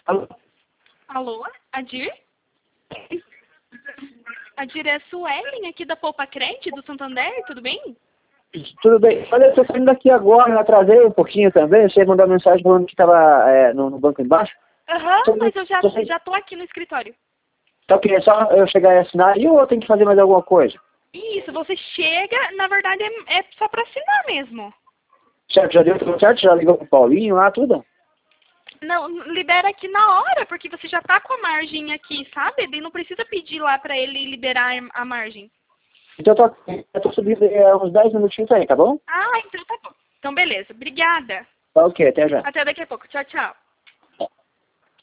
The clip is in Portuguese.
Alô? Alô, Adir? Adir, é a Suelen aqui da Poupa Cred, do Santander, tudo bem? Tudo bem. Olha, eu tô saindo daqui agora, eu atrasei um pouquinho também. Você mandou uma mensagem falando que estava no banco embaixo. Aham, Tô- mas eu tô saindo. já tô aqui no escritório. Então, que é só eu chegar e assinar e ou eu tenho que fazer mais alguma coisa? Isso, você chega, na verdade é só pra assinar mesmo. Certo, já deu tudo certo? Já ligou pro Paulinho lá, tudo? Não, libera aqui na hora, porque você já tá com a margem aqui, sabe? Ele não precisa pedir lá pra ele liberar a margem. Então eu tô subindo uns 10 minutinhos aí, tá bom? Ah, então tá bom. Então beleza, obrigada. Tá ok, até já. Até daqui a pouco. Tchau, tchau.